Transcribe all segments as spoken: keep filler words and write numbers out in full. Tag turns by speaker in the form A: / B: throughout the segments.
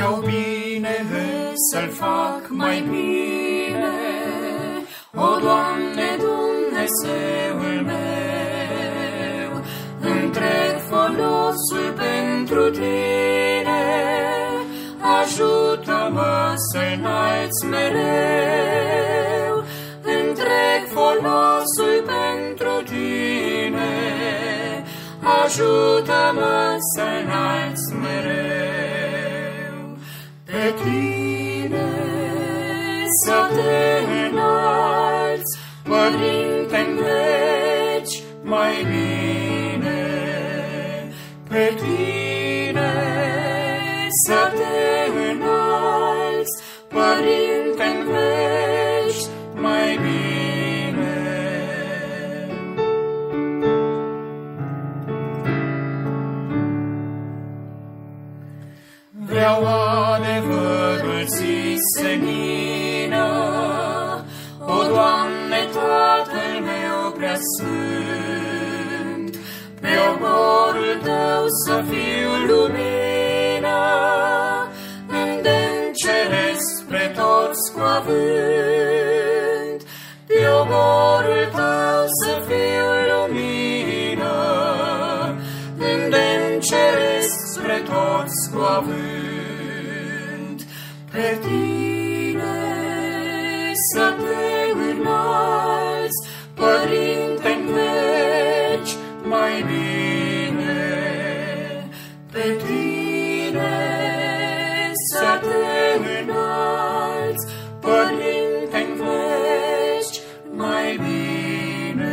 A: Vreau bine să-l fac mai bine, o, Doamne, Dumnezeul meu, întreg folosul pentru Tine, ajută-mă să-l înalți mereu, întreg folosul pentru Tine, ajută-mă să-l înalți mereu. Pe Tine să te înalți, Părinte-n veci, mai bine. Pe Tine să te înalți, Părinte-n veci, mai bine. Vreau adevărul zi senină, o, Doamne, Tatăl meu preasfânt, pe ogorul Tău să fiu lumină, îndemn ceresc spre toți cu avânt, pe ogorul Tău să fiu lumină, îndemn ceresc spre toți cu avânt. Pe Tine să te înalți, Părinte-n veci, mai bine. Pe Tine să te înalți, Părinte-n veci, mai bine.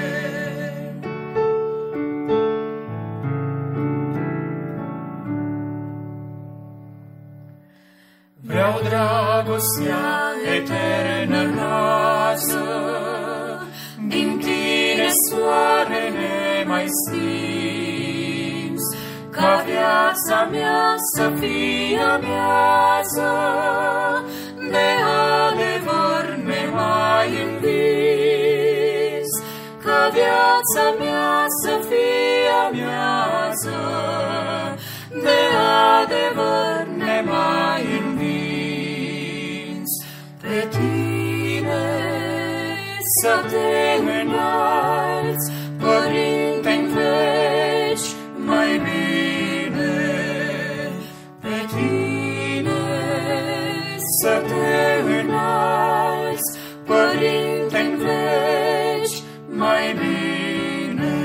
A: Vreau dragostea eternă rază, din Tine, soare nemai stins, ca viața mea să fie amiază, de adevăr nemai învins, ca viața mea să fie amiază, de adevăr nemai învins. Pe Tine să te înalți, Părinte-n veci, mai bine. Pe Tine să te înalți, Părinte-n veci, mai bine.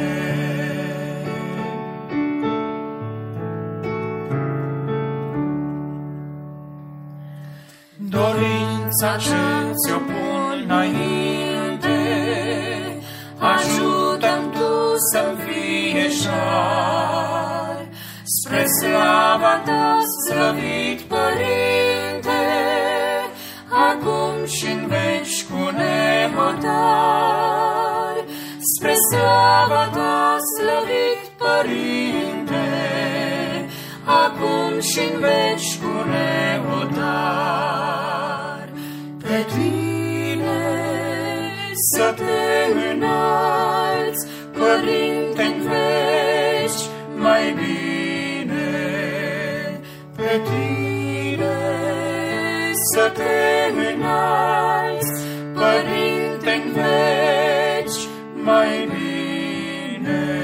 A: Dorința ce ți-o pun înainte, ajută-mi Tu să-mi fie jar, spre slava Ta, slăvit Părinte, acum și-n veci cu nehotar. Spre slava Ta, slăvit Părinte, acum și-n veci cu nehotar. Pe Tine să te înalți, Părinte-n veci, mai bine. Pe Tine să te înalți, Părinte-n veci, mai bine.